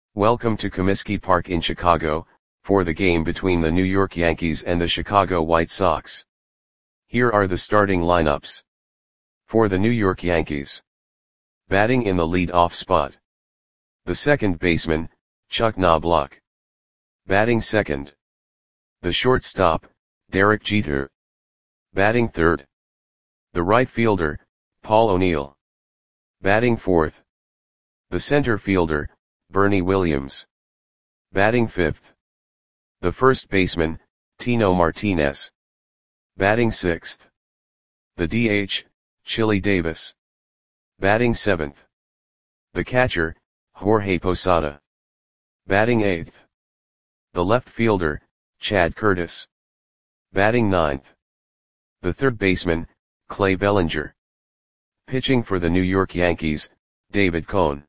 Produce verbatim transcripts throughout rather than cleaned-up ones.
Welcome to Comiskey Park in Chicago, for the game between the New York Yankees and the Chicago White Sox. Here are the starting lineups. For the New York Yankees. Batting in the lead-off spot. The second baseman, Chuck Knobloch. Batting second. The shortstop, Derek Jeter. Batting third. The right fielder, Paul O'Neill. Batting fourth. The center fielder, Bernie Williams. Batting fifth. The first baseman, Tino Martinez. Batting sixth. The D H, Chili Davis. Batting seventh. The catcher, Jorge Posada. Batting eighth. The left fielder, Chad Curtis. Batting ninth. The third baseman, Clay Bellinger. Pitching for the New York Yankees, David Cone.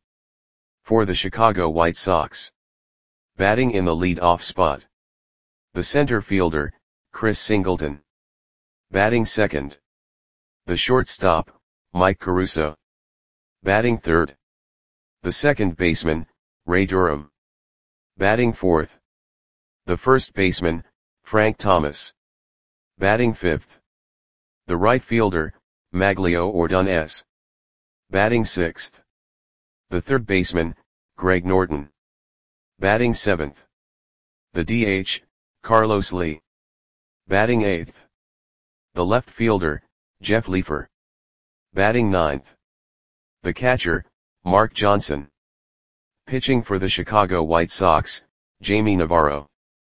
For the Chicago White Sox. Batting in the lead-off spot. The center fielder, Chris Singleton. Batting second. The shortstop, Mike Caruso. Batting third. The second baseman, Ray Durham. Batting fourth. The first baseman, Frank Thomas. Batting fifth. The right fielder, Maglio Ordonez. Batting sixth. The third baseman, Greg Norton. Batting seventh. The D H, Carlos Lee. Batting eighth. The left fielder, Jeff Leefer. Batting ninth. The catcher, Mark Johnson. Pitching for the Chicago White Sox, Jamie Navarro.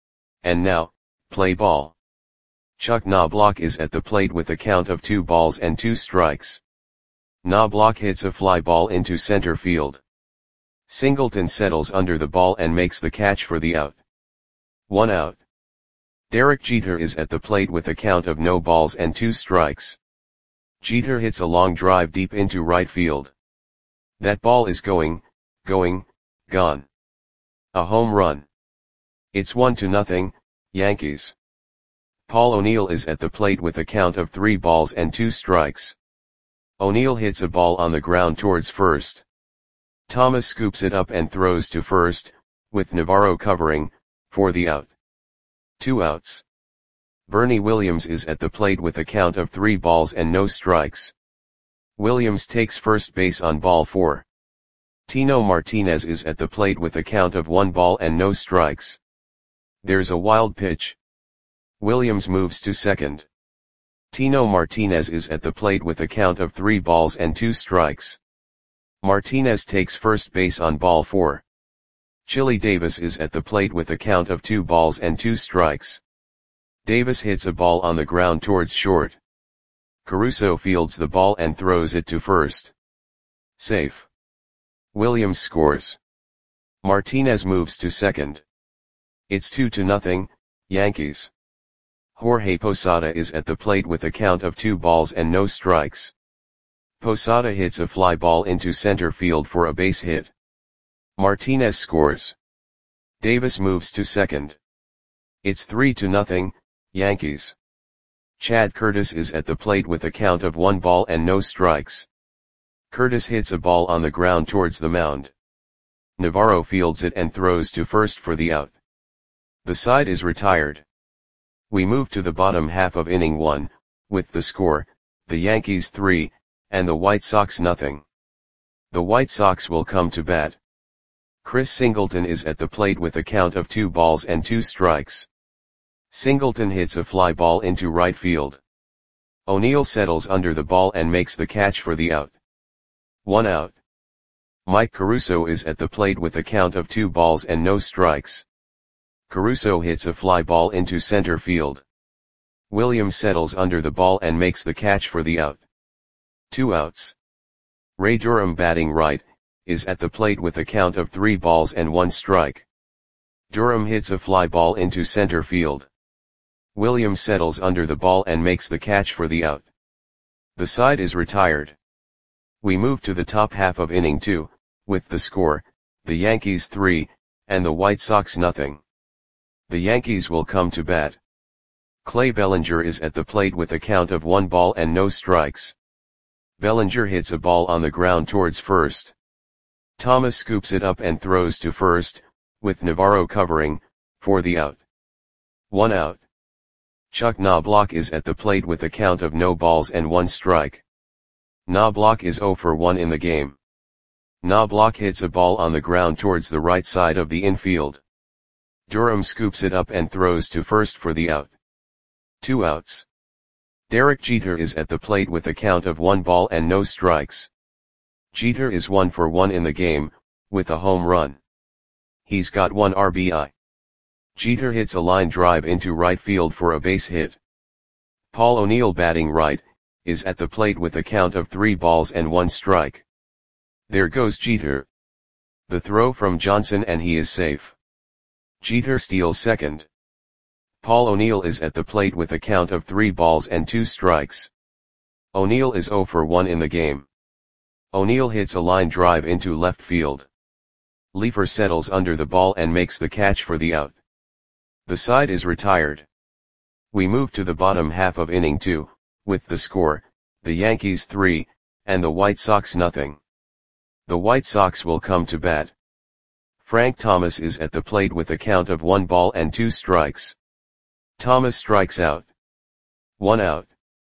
And now, play ball. Chuck Knobloch is at the plate with a count of two balls and two strikes. Knobloch hits a fly ball into center field. Singleton settles under the ball and makes the catch for the out. One out. Derek Jeter is at the plate with a count of no balls and two strikes. Jeter hits a long drive deep into right field. That ball is going, going, gone. A home run. It's one to nothing, Yankees. Paul O'Neill is at the plate with a count of three balls and two strikes. O'Neill hits a ball on the ground towards first. Thomas scoops it up and throws to first, with Navarro covering, for the out. Two outs. Bernie Williams is at the plate with a count of three balls and no strikes. Williams takes first base on ball four. Tino Martinez is at the plate with a count of one ball and no strikes. There's a wild pitch. Williams moves to second. Tino Martinez is at the plate with a count of three balls and two strikes. Martinez takes first base on ball four. Chili Davis is at the plate with a count of two balls and two strikes. Davis hits a ball on the ground towards short. Caruso fields the ball and throws it to first. Safe. Williams scores. Martinez moves to second. It's two to nothing, Yankees. Jorge Posada is at the plate with a count of two balls and no strikes. Posada hits a fly ball into center field for a base hit. Martinez scores. Davis moves to second. It's three to nothing, Yankees. Chad Curtis is at the plate with a count of one ball and no strikes. Curtis hits a ball on the ground towards the mound. Navarro fields it and throws to first for the out. The side is retired. We move to the bottom half of inning one, with the score, the Yankees three, and the White Sox nothing. The White Sox will come to bat. Chris Singleton is at the plate with a count of two balls and two strikes. Singleton hits a fly ball into right field. O'Neill settles under the ball and makes the catch for the out. One out. Mike Caruso is at the plate with a count of two balls and no strikes. Caruso hits a fly ball into center field. Williams settles under the ball and makes the catch for the out. Two outs. Ray Durham, batting right, is at the plate with a count of three balls and one strike. Durham hits a fly ball into center field. Williams settles under the ball and makes the catch for the out. The side is retired. We move to the top half of inning two, with the score, the Yankees three, and the White Sox nothing. The Yankees will come to bat. Clay Bellinger is at the plate with a count of one ball and no strikes. Bellinger hits a ball on the ground towards first. Thomas scoops it up and throws to first, with Navarro covering, for the out. One out. Chuck Knobloch is at the plate with a count of no balls and one strike. Knobloch is zero for one in the game. Knobloch hits a ball on the ground towards the right side of the infield. Durham scoops it up and throws to first for the out. Two outs. Derek Jeter is at the plate with a count of one ball and no strikes. Jeter is one for one in the game, with a home run. He's got one R B I. Jeter hits a line drive into right field for a base hit. Paul O'Neill, batting right, is at the plate with a count of three balls and one strike. There goes Jeter. The throw from Johnson and he is safe. Jeter steals second. Paul O'Neill is at the plate with a count of three balls and two strikes. O'Neill is zero for one in the game. O'Neill hits a line drive into left field. Leefer settles under the ball and makes the catch for the out. The side is retired. We move to the bottom half of inning two, with the score, the Yankees three, and the White Sox nothing. The White Sox will come to bat. Frank Thomas is at the plate with a count of one ball and two strikes. Thomas strikes out. One out.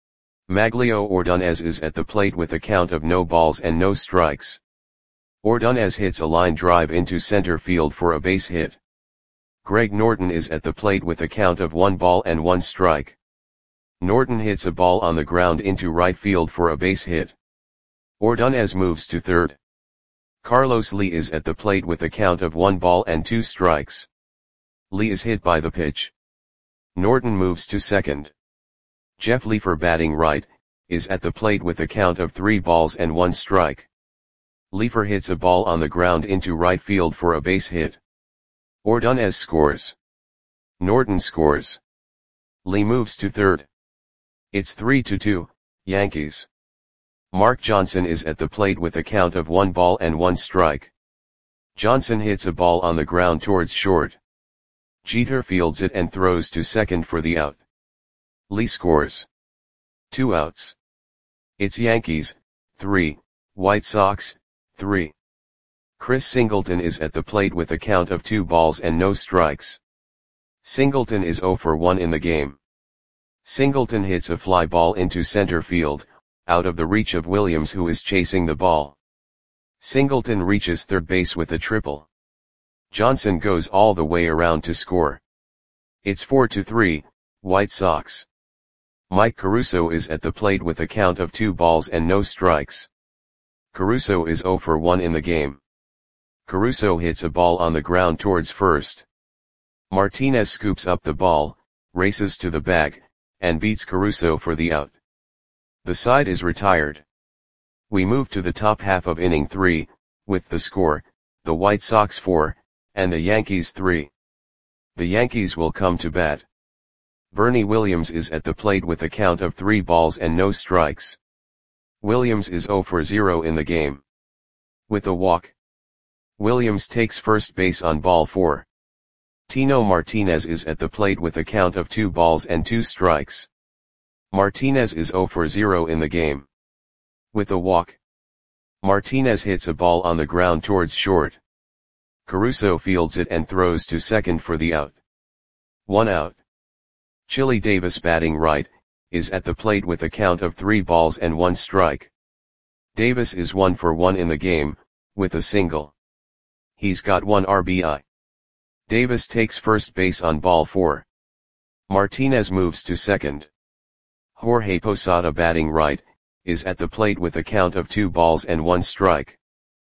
Maglio Ordonez is at the plate with a count of no balls and no strikes. Ordonez hits a line drive into center field for a base hit. Greg Norton is at the plate with a count of one ball and one strike. Norton hits a ball on the ground into right field for a base hit. Ordonez moves to third. Carlos Lee is at the plate with a count of one ball and two strikes. Lee is hit by the pitch. Norton moves to second. Jeff Leefer, batting right, is at the plate with a count of three balls and one strike. Leefer hits a ball on the ground into right field for a base hit. Ordonez scores. Norton scores. Lee moves to third. It's three to two, Yankees. Mark Johnson is at the plate with a count of one ball and one strike. Johnson hits a ball on the ground towards short. Jeter fields it and throws to second for the out. Lee scores. Two outs. It's Yankees, three, White Sox, three. Chris Singleton is at the plate with a count of two balls and no strikes. Singleton is zero for one in the game. Singleton hits a fly ball into center field, out of the reach of Williams, who is chasing the ball. Singleton reaches third base with a triple. Johnson goes all the way around to score. It's four to three, White Sox. Mike Caruso is at the plate with a count of two balls and no strikes. Caruso is zero for one in the game. Caruso hits a ball on the ground towards first. Martinez scoops up the ball, races to the bag, and beats Caruso for the out. The side is retired. We move to the top half of inning three, with the score, the White Sox four, and the Yankees three. The Yankees will come to bat. Bernie Williams is at the plate with a count of three balls and no strikes. Williams is zero for zero in the game. With a walk. Williams takes first base on ball four. Tino Martinez is at the plate with a count of two balls and two strikes. Martinez is zero for zero in the game. With a walk. Martinez hits a ball on the ground towards short. Caruso fields it and throws to second for the out. One out. Chili Davis, batting right, is at the plate with a count of three balls and one strike. Davis is one for one in the game, with a single. He's got one R B I. Davis takes first base on ball four. Martinez moves to second. Jorge Posada, batting right, is at the plate with a count of two balls and one strike.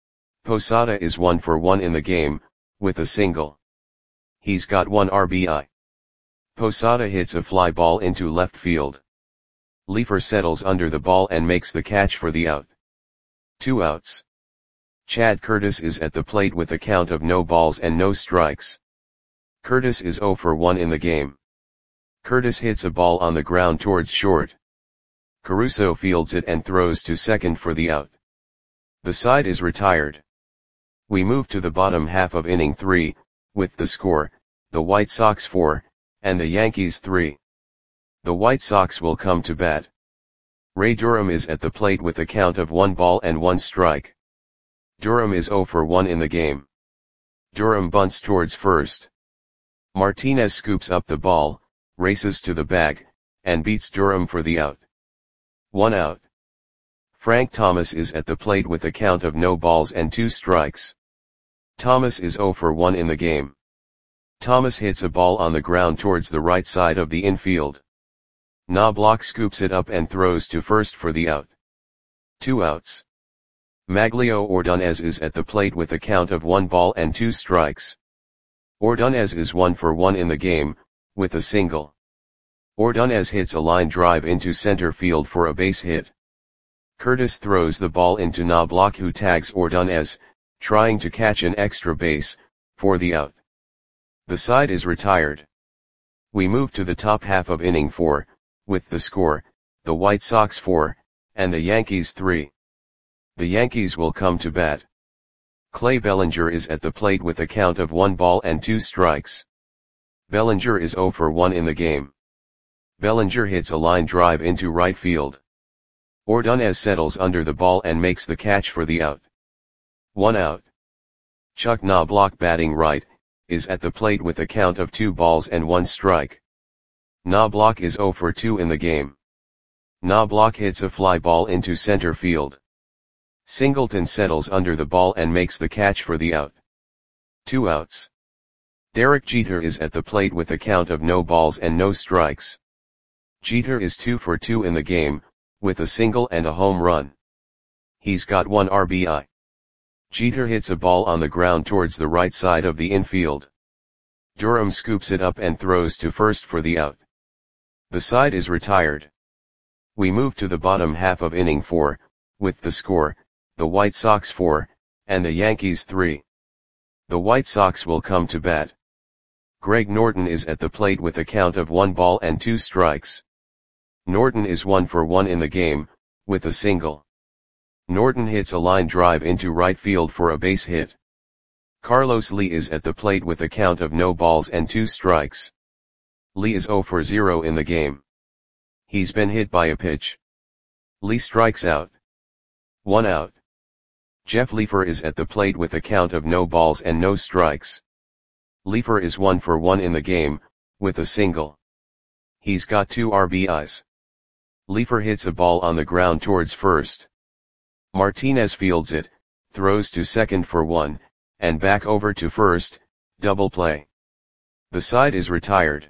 Posada is one for one in the game, with a single. He's got one R B I. Posada hits a fly ball into left field. Leefer settles under the ball and makes the catch for the out. Two outs. Chad Curtis is at the plate with a count of no balls and no strikes. Curtis is zero for one in the game. Curtis hits a ball on the ground towards short. Caruso fields it and throws to second for the out. The side is retired. We move to the bottom half of inning three, with the score, the White Sox four, and the Yankees three. The White Sox will come to bat. Ray Durham is at the plate with a count of one ball and one strike. Durham is zero for one in the game. Durham bunts towards first. Martinez scoops up the ball, races to the bag, and beats Durham for the out. One out. Frank Thomas is at the plate with a count of no balls and two strikes. Thomas is zero for one in the game. Thomas hits a ball on the ground towards the right side of the infield. Knobloch scoops it up and throws to first for the out. Two outs. Maglio Ordonez is at the plate with a count of one ball and two strikes. Ordonez is one for one in the game, with a single. Ordonez hits a line drive into center field for a base hit. Curtis throws the ball into Knobloch, who tags Ordonez, trying to catch an extra base, for the out. The side is retired. We move to the top half of inning four, with the score, the White Sox four, and the Yankees three. The Yankees will come to bat. Clay Bellinger is at the plate with a count of one ball and two strikes. Bellinger is zero for one in the game. Bellinger hits a line drive into right field. Ordonez settles under the ball and makes the catch for the out. One out. Chuck Knobloch, batting right, is at the plate with a count of two balls and one strike. Knobloch is zero for two in the game. Knobloch hits a fly ball into center field. Singleton settles under the ball and makes the catch for the out. Two outs. Derek Jeter is at the plate with a count of no balls and no strikes. Jeter is two for two in the game, with a single and a home run. He's got one R B I. Jeter hits a ball on the ground towards the right side of the infield. Durham scoops it up and throws to first for the out. The side is retired. We move to the bottom half of inning four, with the score, the White Sox four, and the Yankees three. The White Sox will come to bat. Greg Norton is at the plate with a count of one ball and two strikes. Norton is one for one in the game, with a single. Norton hits a line drive into right field for a base hit. Carlos Lee is at the plate with a count of no balls and two strikes. Lee is zero for zero in the game. He's been hit by a pitch. Lee strikes out. One out. Jeff Leefer is at the plate with a count of no balls and no strikes. Leefer is one for one in the game, with a single. He's got two R B Is. Leefer hits a ball on the ground towards first. Martinez fields it, throws to second for one, and back over to first, double play. The side is retired.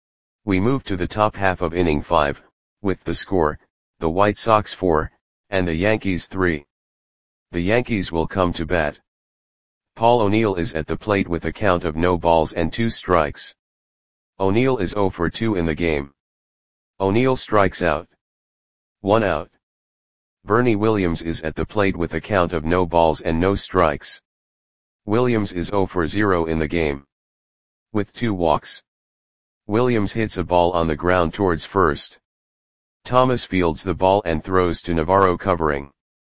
We move to the top half of inning five, with the score, the White Sox four, and the Yankees three. The Yankees will come to bat. Paul O'Neill is at the plate with a count of no balls and two strikes. O'Neill is zero for two in the game. O'Neill strikes out. One out. Bernie Williams is at the plate with a count of no balls and no strikes. Williams is zero for zero in the game. With two walks. Williams hits a ball on the ground towards first. Thomas fields the ball and throws to Navarro, covering.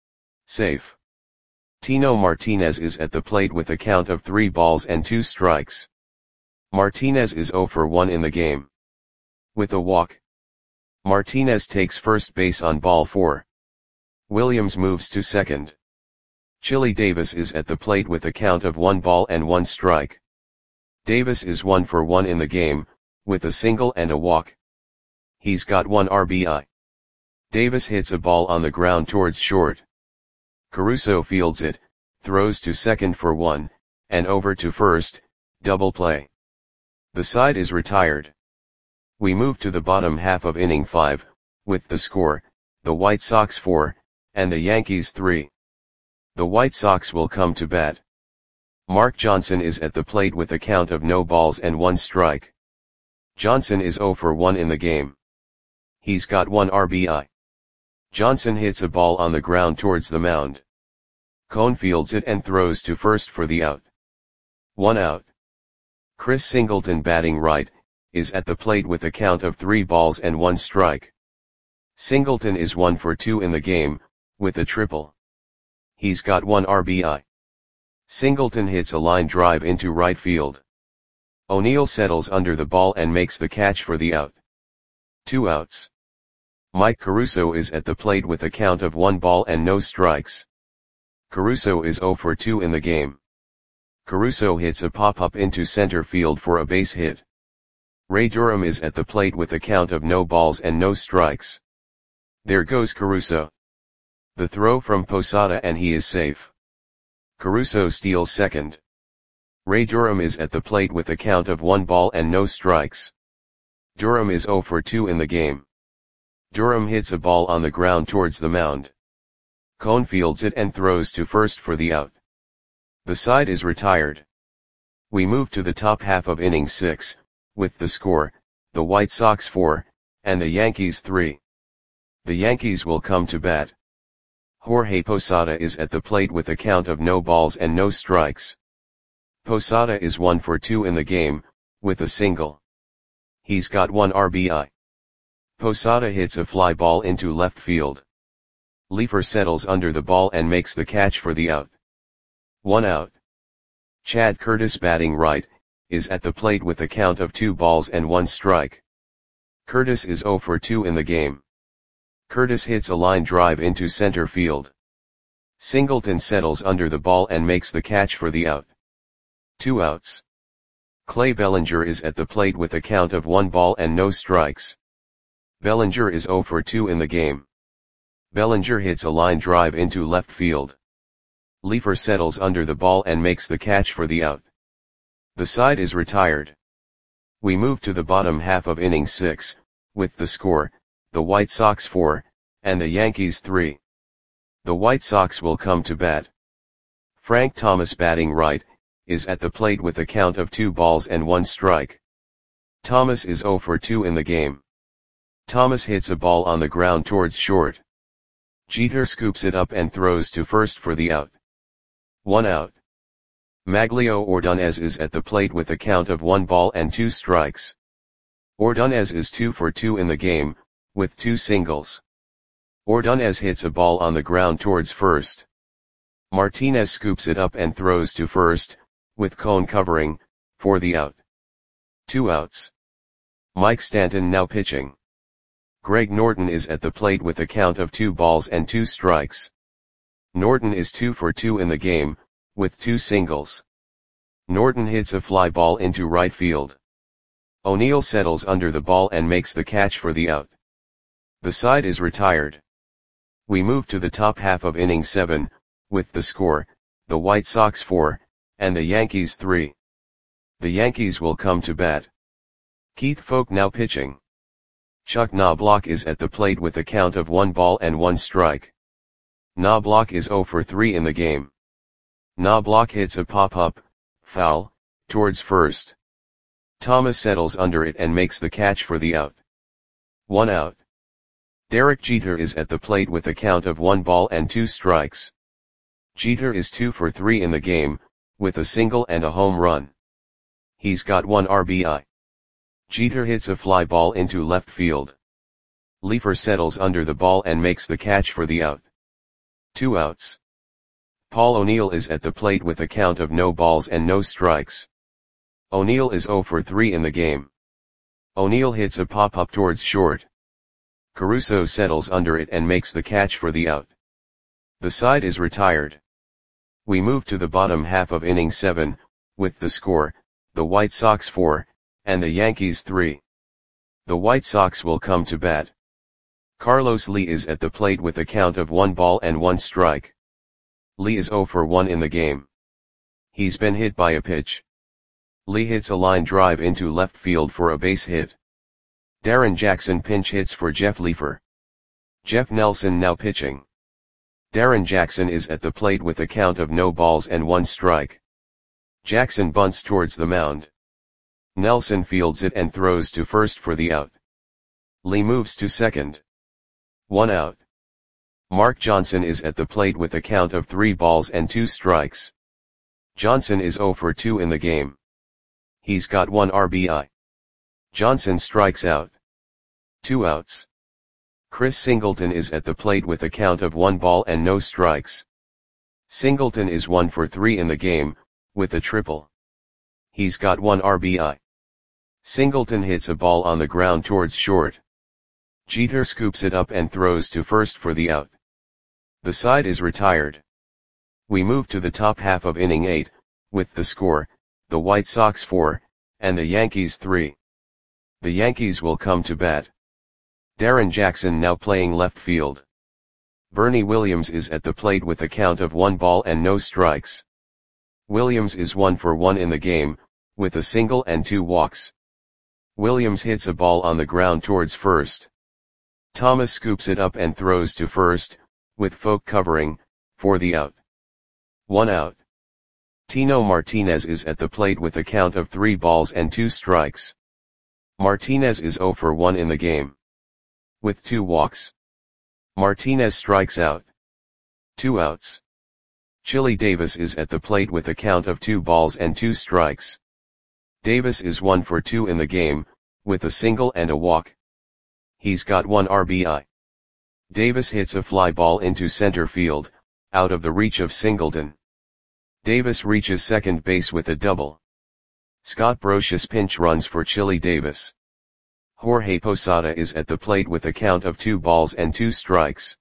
Safe. Tino Martinez is at the plate with a count of three balls and two strikes. Martinez is zero for one in the game. With a walk. Martinez takes first base on ball four. Williams moves to second. Chili Davis is at the plate with a count of one ball and one strike. Davis is one for one in the game, with a single and a walk. He's got one R B I. Davis hits a ball on the ground towards short. Caruso fields it, throws to second for one, and over to first, double play. The side is retired. We move to the bottom half of inning five, with the score, the White Sox four, and the Yankees three. The White Sox will come to bat. Mark Johnson is at the plate with a count of no balls and one strike. Johnson is zero for one in the game. He's got one R B I. Johnson hits a ball on the ground towards the mound. Cone fields it and throws to first for the out. One out. Chris Singleton, batting right, is at the plate with a count of three balls and one strike. Singleton is one for two in the game, with a triple. He's got one R B I. Singleton hits a line drive into right field. O'Neill settles under the ball and makes the catch for the out. Two outs. Mike Caruso is at the plate with a count of one ball and no strikes. Caruso is zero for two in the game. Caruso hits a pop-up into center field for a base hit. Ray Durham is at the plate with a count of no balls and no strikes. There goes Caruso. The throw from Posada and he is safe. Caruso steals second. Ray Durham is at the plate with a count of one ball and no strikes. Durham is zero for two in the game. Durham hits a ball on the ground towards the mound. Cone fields it and throws to first for the out. The side is retired. We move to the top half of inning six, with the score, the White Sox four, and the Yankees three. The Yankees will come to bat. Jorge Posada is at the plate with a count of no balls and no strikes. Posada is one for two in the game, with a single. He's got one R B I. Posada hits a fly ball into left field. Leefer settles under the ball and makes the catch for the out. One out. Chad Curtis, batting right, is at the plate with a count of two balls and one strike. Curtis is zero for two in the game. Curtis hits a line drive into center field. Singleton settles under the ball and makes the catch for the out. Two outs. Clay Bellinger is at the plate with a count of one ball and no strikes. Bellinger is zero for two in the game. Bellinger hits a line drive into left field. Leefer settles under the ball and makes the catch for the out. The side is retired. We move to the bottom half of inning six, with the score, the White Sox four, and the Yankees three. The White Sox will come to bat. Frank Thomas, batting right, is at the plate with a count of two balls and one strike. Thomas is zero for two in the game. Thomas hits a ball on the ground towards short. Jeter scoops it up and throws to first for the out. One out. Maglio Ordonez is at the plate with a count of one ball and two strikes. Ordonez is two for two in the game, with two singles. Ordonez hits a ball on the ground towards first. Martinez scoops it up and throws to first, with Cone covering, for the out. Two outs. Mike Stanton now pitching. Greg Norton is at the plate with a count of two balls and two strikes. Norton is two for two in the game, with two singles. Norton hits a fly ball into right field. O'Neill settles under the ball and makes the catch for the out. The side is retired. We move to the top half of inning seven, with the score, the White Sox four, and the Yankees three. The Yankees will come to bat. Keith Foulke now pitching. Chuck Knobloch is at the plate with a count of one ball and one strike. Knobloch is zero for three in the game. Knobloch hits a pop-up, foul, towards first. Thomas settles under it and makes the catch for the out. One out. Derek Jeter is at the plate with a count of one ball and two strikes. Jeter is two for three in the game, with a single and a home run. He's got one R B I. Jeter hits a fly ball into left field. Leefer settles under the ball and makes the catch for the out. Two outs. Paul O'Neill is at the plate with a count of no balls and no strikes. O'Neill is zero for three in the game. O'Neill hits a pop-up towards short. Caruso settles under it and makes the catch for the out. The side is retired. We move to the bottom half of inning seven, with the score, the White Sox four, and the Yankees three. The White Sox will come to bat. Carlos Lee is at the plate with a count of one ball and one strike. Lee is zero for one in the game. He's been hit by a pitch. Lee hits a line drive into left field for a base hit. Darren Jackson pinch hits for Jeff Leefer. Jeff Nelson now pitching. Darren Jackson is at the plate with a count of no balls and one strike. Jackson bunts towards the mound. Nelson fields it and throws to first for the out. Lee moves to second. One out. Mark Johnson is at the plate with a count of three balls and two strikes. Johnson is zero for two in the game. He's got one R B I. Johnson strikes out. Two outs. Chris Singleton is at the plate with a count of one ball and no strikes. Singleton is one for three in the game, with a triple. He's got one R B I. Singleton hits a ball on the ground towards short. Jeter scoops it up and throws to first for the out. The side is retired. We move to the top half of inning eight, with the score, the White Sox four, and the Yankees three. The Yankees will come to bat. Darren Jackson now playing left field. Bernie Williams is at the plate with a count of one ball and no strikes. Williams is one for one in the game, with a single and two walks. Williams hits a ball on the ground towards first. Thomas scoops it up and throws to first, with Folk covering, for the out. One out. Tino Martinez is at the plate with a count of three balls and two strikes. Martinez is zero for one in the game, with two walks. Martinez strikes out. Two outs. Chili Davis is at the plate with a count of two balls and two strikes. Davis is one for two in the game, with a single and a walk. He's got one R B I. Davis hits a fly ball into center field, out of the reach of Singleton. Davis reaches second base with a double. Scott Brosius pinch runs for Chili Davis. Jorge Posada is at the plate with a count of two balls and two strikes.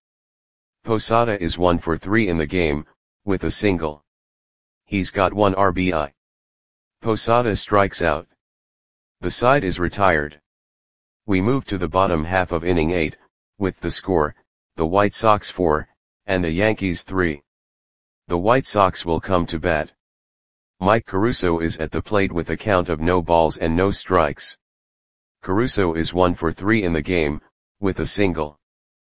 Posada is one for three in the game, with a single. He's got one R B I. Posada strikes out. The side is retired. We move to the bottom half of inning eight, with the score, the White Sox four, and the Yankees three. The White Sox will come to bat. Mike Caruso is at the plate with a count of no balls and no strikes. Caruso is one for three in the game, with a single.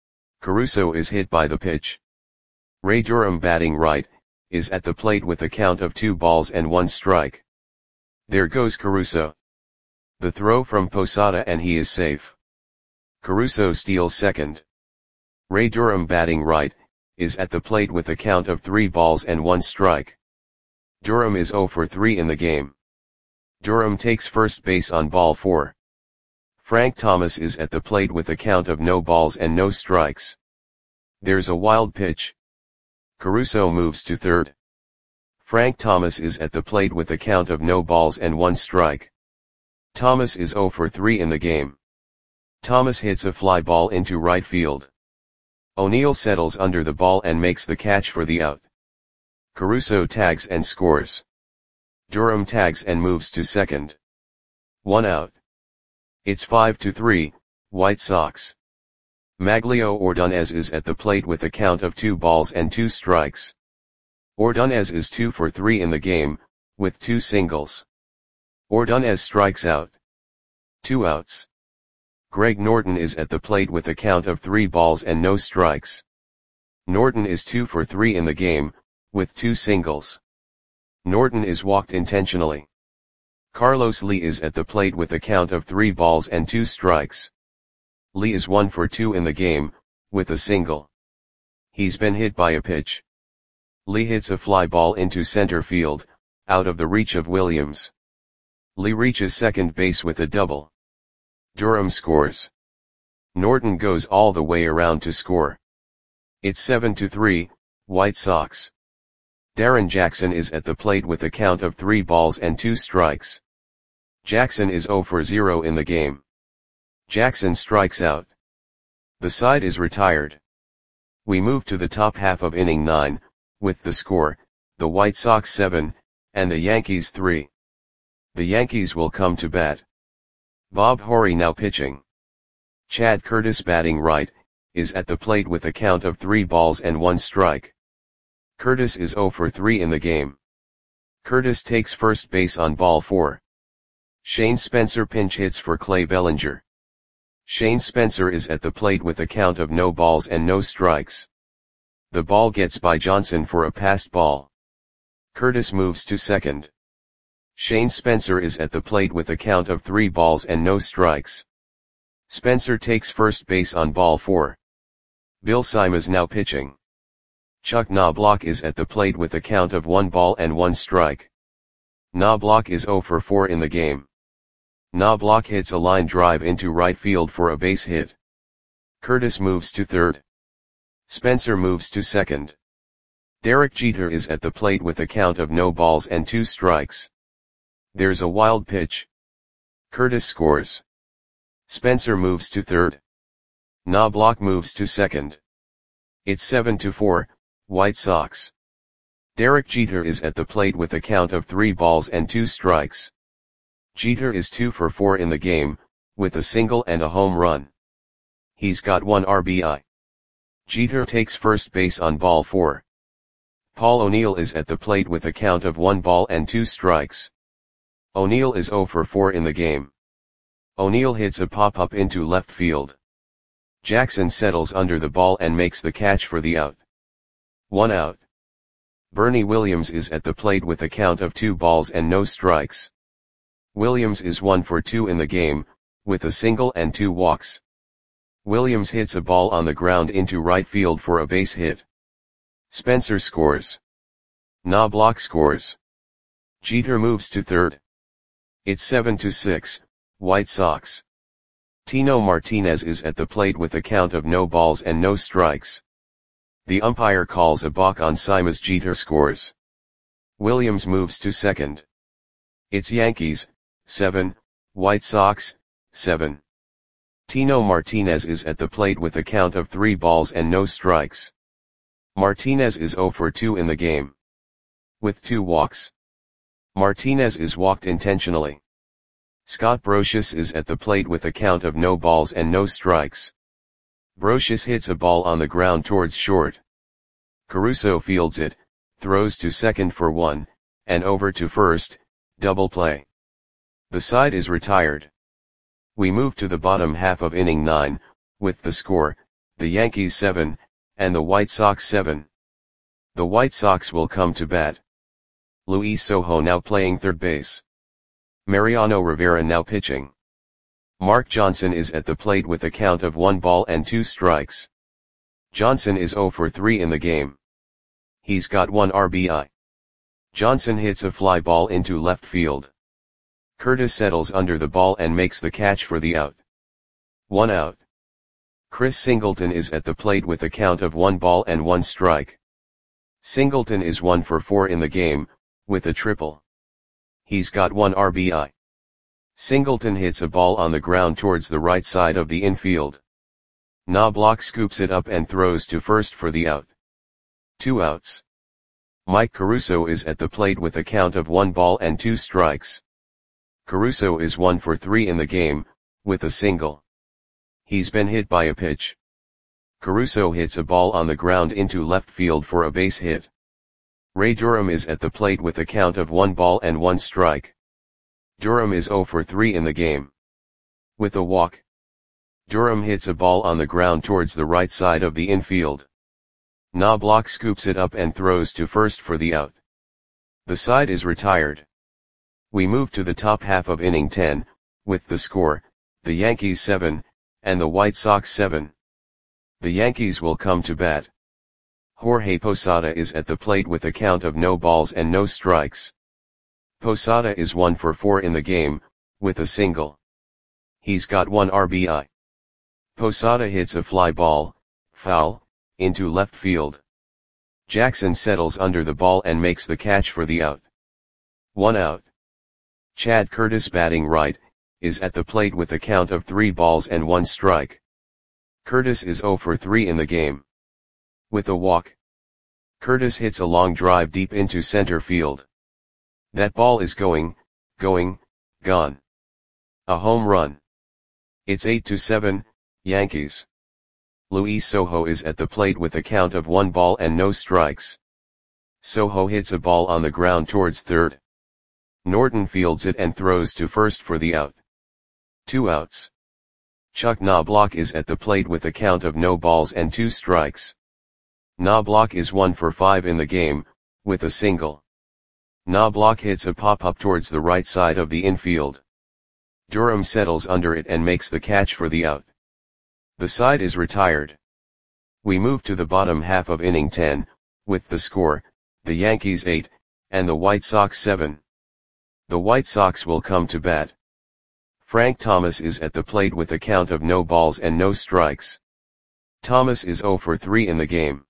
Caruso is hit by the pitch. Ray Durham batting right, is at the plate with a count of two balls and one strike. There goes Caruso. The throw from Posada and he is safe. Caruso steals second. Ray Durham batting right, is at the plate with a count of three balls and one strike. Durham is zero for three in the game. Durham takes first base on ball four. Frank Thomas is at the plate with a count of no balls and no strikes. There's a wild pitch. Caruso moves to third. Frank Thomas is at the plate with a count of no balls and one strike. Thomas is zero for three in the game. Thomas hits a fly ball into right field. O'Neill settles under the ball and makes the catch for the out. Caruso tags and scores. Durham tags and moves to second. One out. It's five to three, White Sox. Maglio Ordonez is at the plate with a count of two balls and two strikes. Ordonez is two for three in the game, with two singles. Ordonez strikes out. Two outs. Greg Norton is at the plate with a count of three balls and no strikes. Norton is two for three in the game, with two singles. Norton is walked intentionally. Carlos Lee is at the plate with a count of three balls and two strikes. Lee is one for two in the game, with a single. He's been hit by a pitch. Lee hits a fly ball into center field, out of the reach of Williams. Lee reaches second base with a double. Durham scores. Norton goes all the way around to score. It's seven to three, White Sox. Darren Jackson is at the plate with a count of three balls and two strikes. Jackson is zero for zero in the game. Jackson strikes out. The side is retired. We move to the top half of inning nine, with the score, the White Sox seven, and the Yankees three. The Yankees will come to bat. Bob Horry now pitching. Chad Curtis batting right, is at the plate with a count of three balls and one strike. Curtis is zero for three in the game. Curtis takes first base on ball four. Shane Spencer pinch hits for Clay Bellinger. Shane Spencer is at the plate with a count of no balls and no strikes. The ball gets by Johnson for a passed ball. Curtis moves to second. Shane Spencer is at the plate with a count of three balls and no strikes. Spencer takes first base on ball four. Bill Simas now pitching. Chuck Knobloch is at the plate with a count of one ball and one strike. Knobloch is zero for four in the game. Knobloch hits a line drive into right field for a base hit. Curtis moves to third. Spencer moves to second. Derek Jeter is at the plate with a count of no balls and two strikes. There's a wild pitch. Curtis scores. Spencer moves to third. Knobloch moves to second. It's seven to four, White Sox. Derek Jeter is at the plate with a count of three balls and two strikes. Jeter is two for four in the game, with a single and a home run. He's got one R B I. Jeter takes first base on ball four. Paul O'Neill is at the plate with a count of one ball and two strikes. O'Neill is zero for four in the game. O'Neill hits a pop-up into left field. Jackson settles under the ball and makes the catch for the out. One out. Bernie Williams is at the plate with a count of two balls and no strikes. Williams is one for two in the game, with a single and two walks. Williams hits a ball on the ground into right field for a base hit. Spencer scores. Knobloch scores. Jeter moves to third. It's seven to six, White Sox. Tino Martinez is at the plate with a count of no balls and no strikes. The umpire calls a balk on Simas. Jeter scores. Williams moves to second. It's Yankees, seven, White Sox, seven. Tino Martinez is at the plate with a count of three balls and no strikes. Martinez is zero for two in the game. With two walks. Martinez is walked intentionally. Scott Brosius is at the plate with a count of no balls and no strikes. Brosius hits a ball on the ground towards short. Caruso fields it, throws to second for one, and over to first, double play. The side is retired. We move to the bottom half of inning nine, with the score, the Yankees seven, and the White Sox seven. The White Sox will come to bat. Luis Sojo now playing third base. Mariano Rivera now pitching. Mark Johnson is at the plate with a count of one ball and two strikes. Johnson is zero for three in the game. He's got one R B I. Johnson hits a fly ball into left field. Curtis settles under the ball and makes the catch for the out. One out. Chris Singleton is at the plate with a count of one ball and one strike. Singleton is one for four in the game, with a triple. He's got one R B I. Singleton hits a ball on the ground towards the right side of the infield. Knobloch scoops it up and throws to first for the out. Two outs. Mike Caruso is at the plate with a count of one ball and two strikes. Caruso is one for three in the game, with a single. He's been hit by a pitch. Caruso hits a ball on the ground into left field for a base hit. Ray Durham is at the plate with a count of one ball and one strike. Durham is zero for three in the game. With a walk. Durham hits a ball on the ground towards the right side of the infield. Knobloch scoops it up and throws to first for the out. The side is retired. We move to the top half of inning ten, with the score, the Yankees seven, and the White Sox seven. The Yankees will come to bat. Jorge Posada is at the plate with a count of no balls and no strikes. Posada is one for four in the game, with a single. He's got one R B I. Posada hits a fly ball, foul, into left field. Jackson settles under the ball and makes the catch for the out. One out. Chad Curtis, batting right, is at the plate with a count of three balls and one strike. Curtis is zero for three in the game. With a walk. Curtis hits a long drive deep into center field. That ball is going, going, gone. A home run. It's eight to seven, Yankees. Luis Sojo is at the plate with a count of one ball and no strikes. Sojo hits a ball on the ground towards third. Norton fields it and throws to first for the out. Two outs. Chuck Knobloch is at the plate with a count of no balls and two strikes. Knobloch is one for five in the game, with a single. Knobloch hits a pop-up towards the right side of the infield. Durham settles under it and makes the catch for the out. The side is retired. We move to the bottom half of inning ten, with the score, the Yankees eight, and the White Sox seven. The White Sox will come to bat. Frank Thomas is at the plate with a count of no balls and no strikes. Thomas is zero for three in the game.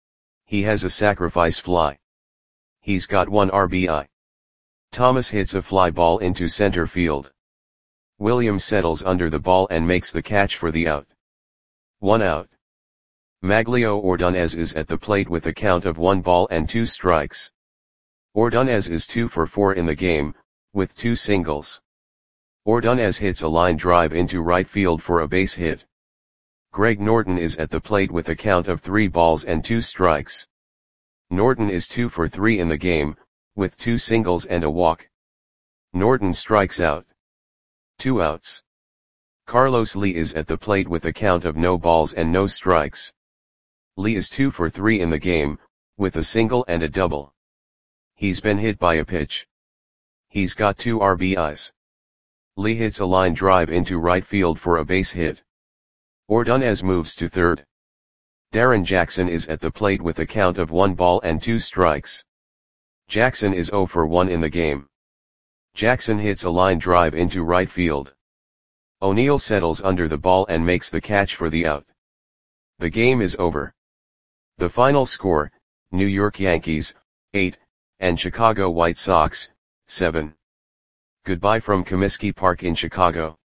He has a sacrifice fly. He's got one R B I. Thomas hits a fly ball into center field. Williams settles under the ball and makes the catch for the out. One out. Maglio Ordonez is at the plate with a count of one ball and two strikes. Ordonez is two for four in the game, with two singles. Ordonez hits a line drive into right field for a base hit. Greg Norton is at the plate with a count of three balls and two strikes. Norton is two for three in the game, with two singles and a walk. Norton strikes out. Two outs. Carlos Lee is at the plate with a count of no balls and no strikes. Lee is two for three in the game, with a single and a double. He's been hit by a pitch. He's got two R B Is. Lee hits a line drive into right field for a base hit. Ordonez moves to third. Darren Jackson is at the plate with a count of one ball and two strikes. Jackson is zero for one in the game. Jackson hits a line drive into right field. O'Neill settles under the ball and makes the catch for the out. The game is over. The final score, New York Yankees, eight, and Chicago White Sox, seven. Goodbye from Comiskey Park in Chicago.